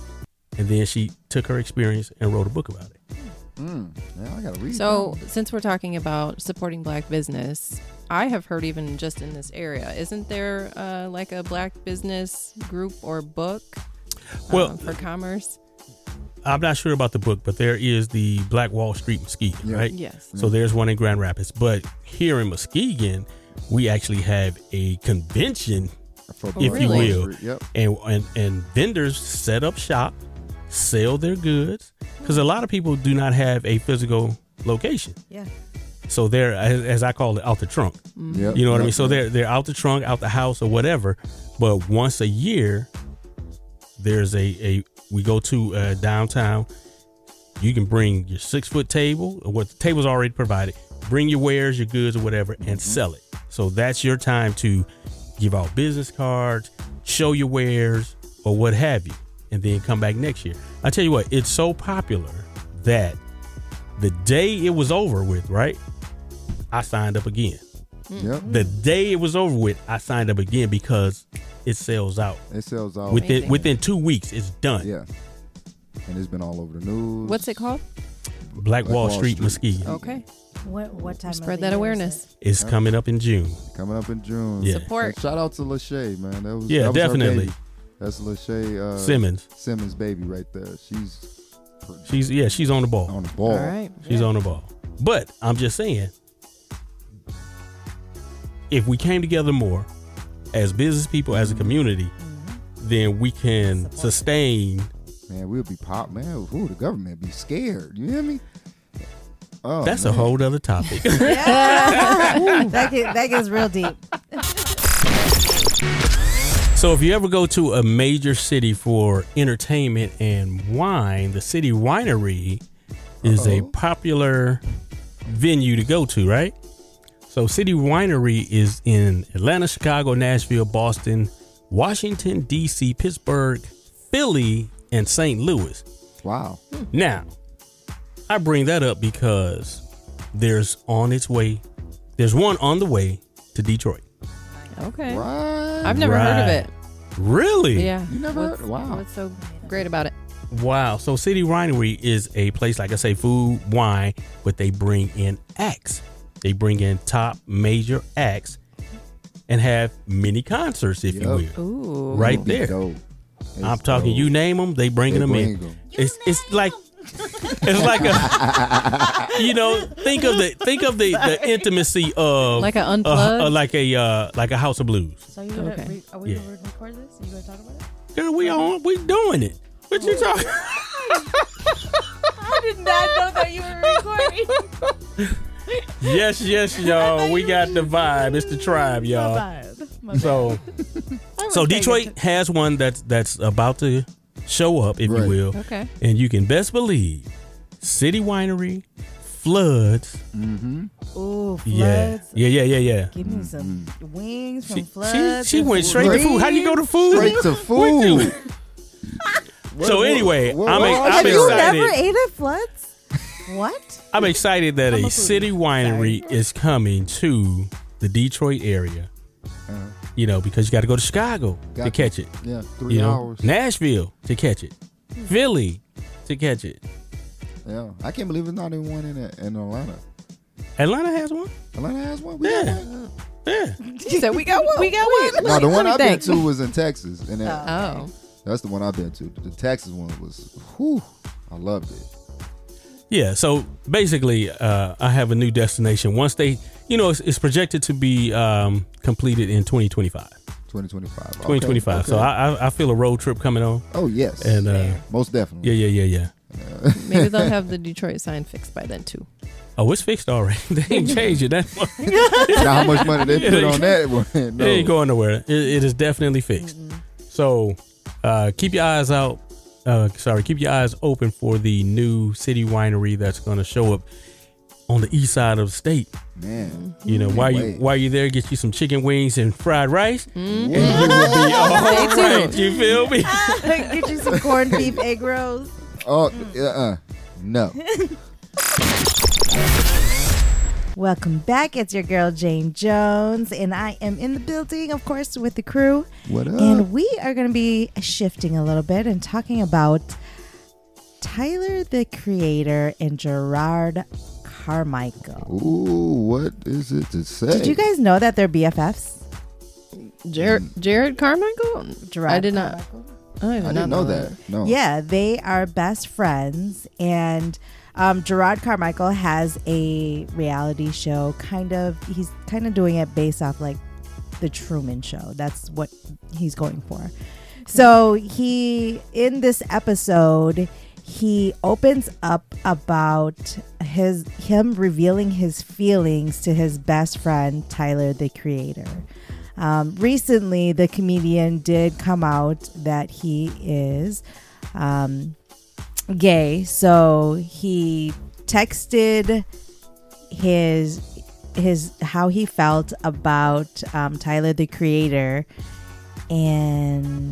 Speaker 1: And then she took her experience and wrote a book about it.
Speaker 4: Yeah, I gotta read.
Speaker 2: So, since we're talking about supporting black business, I have heard even just in this area, isn't there like a black business group or book
Speaker 1: Well,
Speaker 2: for commerce?
Speaker 1: I'm not sure about the book, but there is the Black Wall Street Muskegon,
Speaker 4: Yeah.
Speaker 1: right?
Speaker 2: Yes.
Speaker 1: So there's one in Grand Rapids. But here in Muskegon, we actually have a convention,
Speaker 4: For
Speaker 1: if
Speaker 4: Black
Speaker 1: you
Speaker 4: Wall
Speaker 1: will.
Speaker 4: Street. Yep.
Speaker 1: and vendors set up shop, sell their goods, because a lot of people do not have a physical location.
Speaker 3: Yeah.
Speaker 1: So they're, as I call it, out the trunk.
Speaker 4: Yep.
Speaker 1: You know what I mean?
Speaker 4: Yep.
Speaker 1: So they're out the trunk, out the house, or whatever. But once a year, there's we go to downtown. You can bring your 6-foot table, or what the table's already provided. Bring your wares, your goods, or whatever, and sell it. So that's your time to give out business cards, show your wares, or what have you, and then come back next year. I tell you what, it's so popular that the day it was over with, right? I signed up again.
Speaker 4: Yep.
Speaker 1: The day it was over with, I signed up again because it sells out.
Speaker 4: It sells out.
Speaker 2: Amazing.
Speaker 1: Within 2 weeks, it's done.
Speaker 4: Yeah. And it's been all over the news.
Speaker 2: What's it called?
Speaker 1: Black Wall Street, Muskegon.
Speaker 2: Okay.
Speaker 3: What time?
Speaker 2: Spread
Speaker 3: of the
Speaker 2: that
Speaker 3: year
Speaker 2: awareness.
Speaker 1: It's coming up in June.
Speaker 4: Coming up in June?
Speaker 1: Yeah.
Speaker 2: Support.
Speaker 4: And shout out to Lachey, man. That was
Speaker 1: Yeah,
Speaker 4: that was her
Speaker 1: definitely.
Speaker 4: baby. That's Lachey
Speaker 1: Simmons.
Speaker 4: baby right there.
Speaker 1: She's on the ball.
Speaker 4: on the ball.
Speaker 2: All right.
Speaker 1: She's on the ball. But I'm just saying, if we came together more as business people, as a community, then we can sustain.
Speaker 4: Man, we'll be pop, man. Ooh, the government be scared. You hear me? Oh,
Speaker 1: That's
Speaker 4: man.
Speaker 1: a whole other topic.
Speaker 3: that gets real deep.
Speaker 1: So if you ever go to a major city for entertainment and wine, the City Winery is a popular venue to go to, right? So City Winery is in Atlanta, Chicago, Nashville, Boston, Washington, D.C., Pittsburgh, Philly, and St. Louis.
Speaker 4: Wow.
Speaker 1: Now, I bring that up because there's one on the way to Detroit.
Speaker 2: Okay.
Speaker 4: Right.
Speaker 2: I've never heard of it.
Speaker 1: Really?
Speaker 2: Yeah.
Speaker 4: You never heard? Wow.
Speaker 2: What's so great about it?
Speaker 1: Wow. So City Winery is a place, like I say, food, wine, but they bring in acts. They bring in top major acts and have mini concerts, if you will.
Speaker 2: Ooh.
Speaker 1: Right
Speaker 4: It'd be
Speaker 1: there.
Speaker 4: dope. It's
Speaker 1: I'm talking,
Speaker 4: dope.
Speaker 1: you name them, they bringing them in.
Speaker 4: Them.
Speaker 1: It's like a think of the intimacy of
Speaker 2: Like an unplugged?
Speaker 1: like a House of Blues.
Speaker 3: So you gonna
Speaker 2: Okay.
Speaker 3: are we
Speaker 1: Yeah.
Speaker 3: gonna record this? Are you gonna talk about it?
Speaker 1: Girl, we doing it. What you talking?
Speaker 3: I did not know that you were recording.
Speaker 1: Yes, y'all. We got the vibe. It's the tribe, y'all.
Speaker 3: My bad.
Speaker 1: So Detroit has one that's about to show up, if you
Speaker 4: Right.
Speaker 1: will.
Speaker 2: Okay.
Speaker 1: And you can best believe City Winery, Floods.
Speaker 3: Ooh,
Speaker 1: Yeah.
Speaker 3: floods.
Speaker 1: Yeah.
Speaker 3: Give me some wings from
Speaker 1: She,
Speaker 3: floods.
Speaker 1: she
Speaker 3: and
Speaker 1: went straight to food. How do you go to food?
Speaker 4: Straight to food.
Speaker 1: So anyway, I'm
Speaker 3: Have you
Speaker 1: excited.
Speaker 3: never ate at floods? What?
Speaker 1: I'm excited that
Speaker 3: I'm
Speaker 1: a
Speaker 3: a foodie.
Speaker 1: City Winery is coming to the Detroit area. Because you got to go to Chicago to
Speaker 4: Gotcha.
Speaker 1: catch it.
Speaker 4: Yeah, 3 hours.
Speaker 1: Nashville to catch it. Philly to catch it.
Speaker 4: Yeah, I can't believe it's not even one in Atlanta.
Speaker 1: Atlanta has one.
Speaker 4: Atlanta has one. We
Speaker 1: Yeah.
Speaker 4: got one?
Speaker 1: Yeah.
Speaker 2: She said we got one. We got one.
Speaker 4: No, the one
Speaker 2: Let
Speaker 4: I've
Speaker 2: me
Speaker 4: been
Speaker 2: think.
Speaker 4: to was in Texas, and
Speaker 2: Oh.
Speaker 4: that's the one I've been to. The Texas one was, whew, I loved it.
Speaker 1: Yeah. So basically, I have a new destination. Once they, it's projected to be completed in 2025.
Speaker 4: 2025.
Speaker 1: 2025.
Speaker 4: Okay.
Speaker 1: So I feel a road trip coming on.
Speaker 4: Oh yes,
Speaker 1: And
Speaker 4: most definitely.
Speaker 1: yeah.
Speaker 2: Maybe they'll have the Detroit sign fixed by then too.
Speaker 1: Oh, it's fixed already. They ain't changed it. That much.
Speaker 4: Now how much money they put on that one? No.
Speaker 1: It ain't going nowhere. It is definitely fixed. So keep your eyes out. Keep your eyes open for the new City Winery that's going to show up on the east side of the state.
Speaker 4: Man,
Speaker 1: While you're there, get you some chicken wings and fried rice, and you
Speaker 2: Mm-hmm.
Speaker 1: will be all
Speaker 2: Stay
Speaker 1: right.
Speaker 2: tuned.
Speaker 1: You feel me?
Speaker 3: Get you some corned beef egg rolls.
Speaker 4: oh, no.
Speaker 3: Welcome back. It's your girl Jane Jones, and I am in the building, of course, with the crew.
Speaker 4: What up?
Speaker 3: And we are going to be shifting a little bit and talking about Tyler, the Creator, and Gerard Carmichael.
Speaker 4: Ooh, what is it to say?
Speaker 3: Did you guys know that they're BFFs?
Speaker 2: Jared Carmichael?
Speaker 3: Gerard
Speaker 2: I did not.
Speaker 3: Carmichael?
Speaker 2: I
Speaker 4: I didn't know that. No.
Speaker 3: Yeah, they are best friends, and Gerard Carmichael has a reality show. He's kind of doing it based off like the Truman Show. That's what he's going for. So in this episode, he opens up about him revealing his feelings to his best friend Tyler, the Creator. Recently, the comedian did come out that he is gay. So he texted his how he felt about Tyler, the Creator, and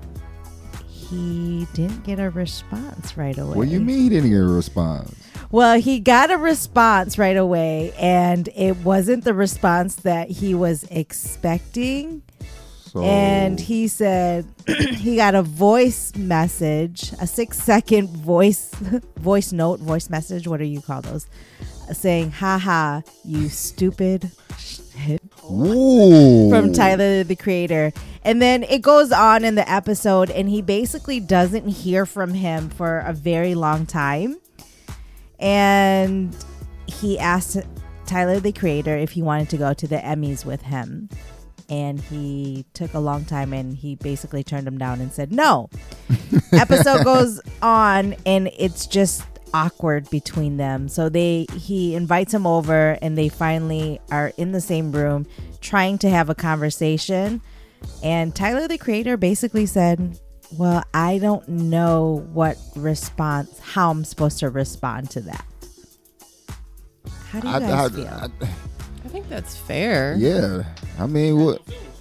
Speaker 3: he didn't get a response right away.
Speaker 4: What do you mean he didn't get a response?
Speaker 3: Well, he got a response right away, and it wasn't the response that he was expecting.
Speaker 4: So,
Speaker 3: And he said he got a voice message, a 6-second voice message. What do you call those? Saying, haha, you stupid shit.
Speaker 4: ooh.
Speaker 3: From Tyler, the Creator. And then it goes on in the episode, and he basically doesn't hear from him for a very long time. And he asked Tyler, the Creator, if he wanted to go to the Emmys with him. And he took a long time, and he basically turned him down and said no. Episode goes on, and it's just awkward between them. So he invites him over, and they finally are in the same room trying to have a conversation. And Tyler, the Creator, basically said, well, I don't know how I'm supposed to respond to that. How do you guys feel?
Speaker 2: I think that's fair.
Speaker 4: Yeah, I mean, what?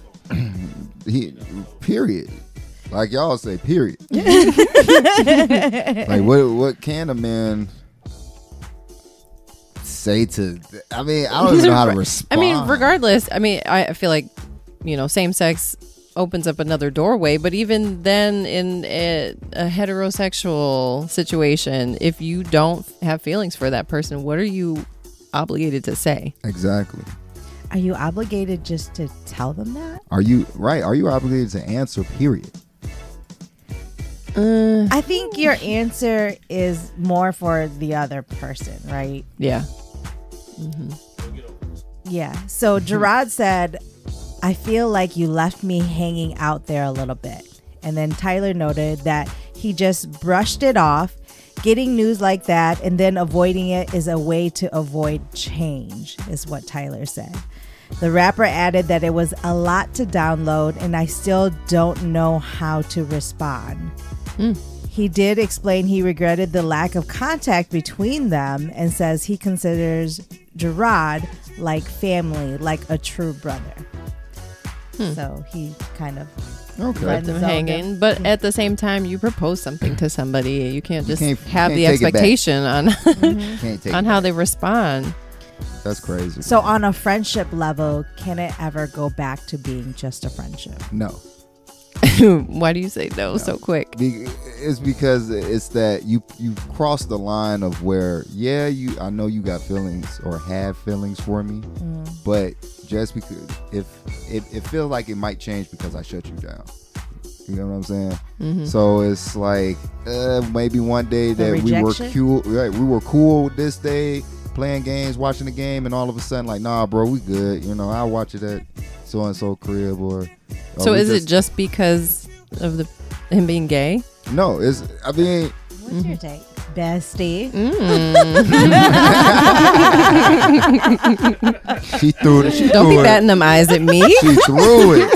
Speaker 4: Period. Like y'all say, period. Like what can a man say to? I mean, I don't even know how to respond.
Speaker 2: I mean, regardless. I mean, I feel like same sex opens up another doorway, but even then, in a heterosexual situation, if you don't have feelings for that person, what are you obligated to say?
Speaker 4: Exactly.
Speaker 3: Are you obligated just to tell them that?
Speaker 4: Are you obligated to answer? Period.
Speaker 3: I think your answer is more for the other person, right?
Speaker 2: Yeah.
Speaker 3: Yeah. So Gerard said, I feel like you left me hanging out there a little bit. And then Tyler noted that he just brushed it off. Getting news like that and then avoiding it is a way to avoid change, is what Tyler said. The rapper added that it was a lot to download and I still don't know how to respond. He did explain he regretted the lack of contact between them and says he considers Gerard like family, like a true brother. So he kind of
Speaker 2: Left them hanging. But at the same time, you propose something to somebody. You can't just have the
Speaker 4: take it back.
Speaker 2: expectation on
Speaker 4: Can't take
Speaker 2: on
Speaker 4: it
Speaker 2: how
Speaker 4: back.
Speaker 2: they respond.
Speaker 4: That's crazy.
Speaker 3: So on a friendship level, can it ever go back to being just a friendship?
Speaker 4: No.
Speaker 2: Why do you say no so quick?
Speaker 4: It's because it's that you cross the line of where I know you got feelings or have feelings for me, but just because if it feels like it might change because I shut you down. You know what I'm saying?
Speaker 2: Mm-hmm.
Speaker 4: So it's like maybe one day that we were cool. Right, we were cool this day, playing games, watching the game, and all of a sudden, like, nah, bro, we good. I'll watch it at so and so crib or.
Speaker 2: So is it just because of him being gay?
Speaker 4: No, what's
Speaker 3: your take, bestie?
Speaker 4: She threw it.
Speaker 2: Don't be batting them eyes at me.
Speaker 4: She threw it.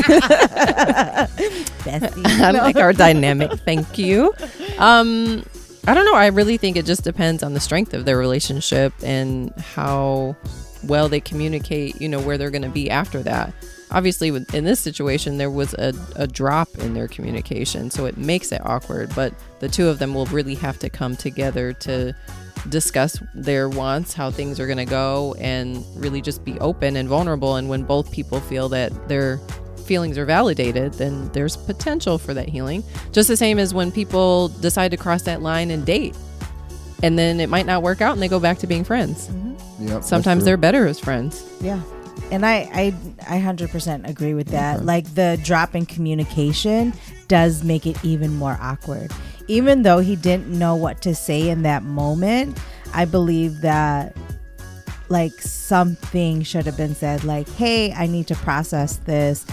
Speaker 3: Bestie.
Speaker 2: I like our dynamic. Thank you. I don't know. I really think it just depends on the strength of their relationship and how well they communicate, where they're going to be after that. Obviously, in this situation, there was a drop in their communication, so it makes it awkward. But the two of them will really have to come together to discuss their wants, how things are going to go, and really just be open and vulnerable. And when both people feel that their feelings are validated, then there's potential for that healing. Just the same as when people decide to cross that line and date, and then it might not work out, and they go back to being friends.
Speaker 4: Yep,
Speaker 2: Sometimes they're better as friends.
Speaker 3: Yeah. And I 100% agree with that. Like the drop in communication does make it even more awkward. Even though he didn't know what to say in that moment, I believe that like something should have been said, like, hey, I need to process this.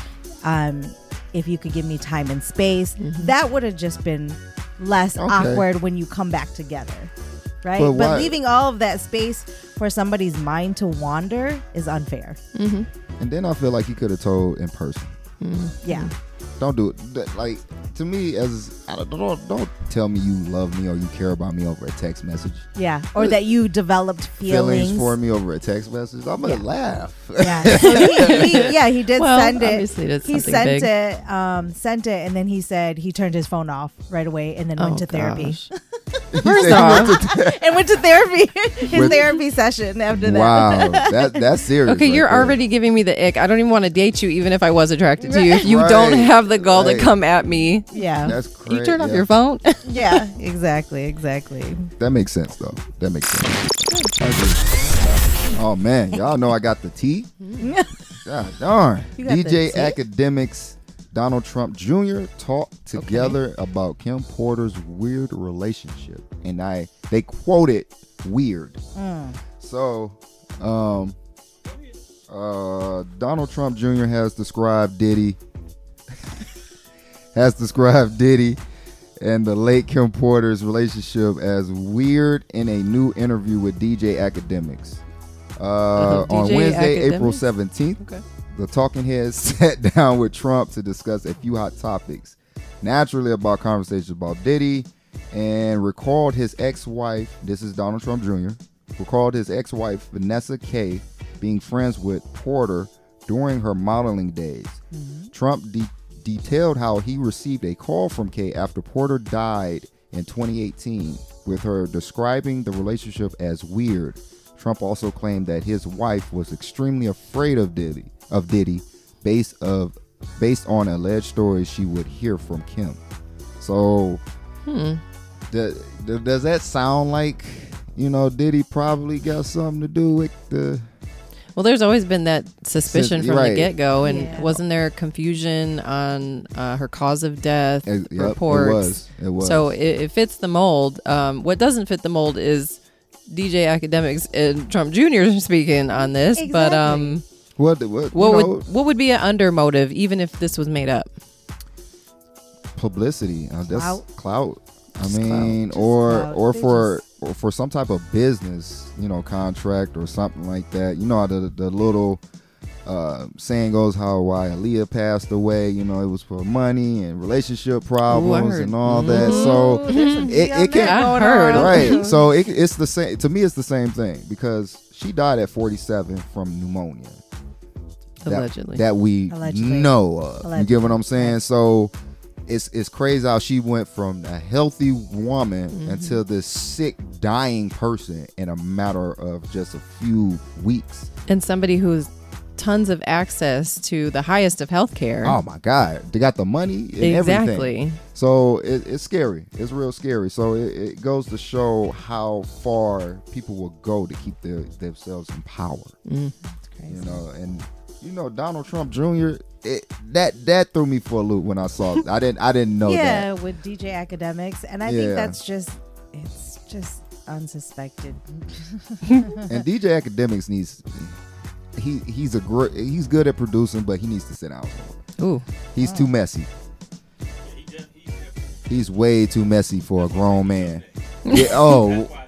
Speaker 3: If you could give me time and space, that would have just been less awkward when you come back together. Right? But leaving all of that space for somebody's mind to wander is unfair.
Speaker 4: And then I feel like you could have told in person.
Speaker 3: Yeah.
Speaker 4: Don't do it. Like, to me, don't tell me you love me or you care about me over a text message.
Speaker 3: Yeah. Or that you developed feelings
Speaker 4: for me over a text message. I'm going to laugh.
Speaker 3: Yeah. So he did send it.
Speaker 2: Obviously that's
Speaker 3: he
Speaker 2: something big.
Speaker 3: sent it, and then he said he turned his phone off right away and then went to therapy.
Speaker 2: Gosh. First off,
Speaker 3: and went to therapy, his therapy session after that.
Speaker 4: Wow, that's serious.
Speaker 2: okay, you're already giving me the ick. I don't even want to date you, even if I was attracted to you. If you don't have the gall to come at me,
Speaker 4: that's crazy.
Speaker 2: you turn off your phone.
Speaker 3: Yeah, exactly.
Speaker 4: That makes sense, though. That makes sense. Oh man, y'all know I got the tea. God darn. DJ Academics, Donald Trump Jr. talked together about Kim Porter's weird relationship, and they quoted weird. So, Donald Trump Jr. has described Diddy and the late Kim Porter's relationship as weird in a new interview with DJ Academics. On Wednesday, April 17th, the Talking Heads sat down with Trump to discuss a few hot topics, naturally about conversations about Diddy, and recalled his ex-wife, this is Donald Trump Jr., recalled his ex-wife Vanessa Kay being friends with Porter during her modeling days. Trump detailed how he received a call from Kay after Porter died in 2018, with her describing the relationship as weird. Trump also claimed that his wife was extremely afraid of Diddy, based on alleged stories she would hear from Kim. So, does that sound like, Diddy probably got something to do with the...
Speaker 2: Well, there's always been that suspicion from
Speaker 4: Right.
Speaker 2: the get-go, and
Speaker 3: Yeah.
Speaker 2: wasn't there confusion on her cause of death
Speaker 4: Yep,
Speaker 2: reports?
Speaker 4: It was.
Speaker 2: So it fits the mold. What doesn't fit the mold is DJ Academics and Trump Jr. speaking on this. But
Speaker 3: Exactly.
Speaker 2: what would be an under motive, even if this was made up?
Speaker 4: Publicity. That's clout. I
Speaker 2: Just
Speaker 4: mean,
Speaker 3: clout.
Speaker 4: or
Speaker 3: They
Speaker 4: for some type of business, contract or something like that. You know how the little saying goes, how why Aaliyah passed away. It was for money and relationship problems
Speaker 2: heard.
Speaker 4: and all that. So
Speaker 3: There's some tea on
Speaker 4: it can
Speaker 3: that
Speaker 2: I
Speaker 3: going
Speaker 2: heard.
Speaker 3: on.
Speaker 4: right. So it's the same. To me, it's the same thing because she died at 47 from pneumonia.
Speaker 2: Allegedly.
Speaker 4: That we
Speaker 3: Allegedly.
Speaker 4: know of. You get what I'm saying?
Speaker 3: Right.
Speaker 4: So it's crazy how she went from a healthy woman until this sick, dying person in a matter of just a few weeks.
Speaker 2: And somebody who's tons of access to the highest of healthcare.
Speaker 4: Oh my God. They got the money and
Speaker 2: exactly.
Speaker 4: everything. So it's scary. It's real scary. So it goes to show how far people will go to keep themselves in power.
Speaker 2: Mm.
Speaker 3: It's crazy.
Speaker 4: And Donald Trump Jr. That threw me for a loop when I saw it. I didn't know that.
Speaker 3: Yeah, with DJ Academics, and I think
Speaker 4: Yeah.
Speaker 3: that's it's just unsuspected.
Speaker 4: And DJ Academics needs he's good at producing, but he needs to sit down.
Speaker 2: Ooh.
Speaker 4: He's too messy. He's way too messy for a grown man. Yeah,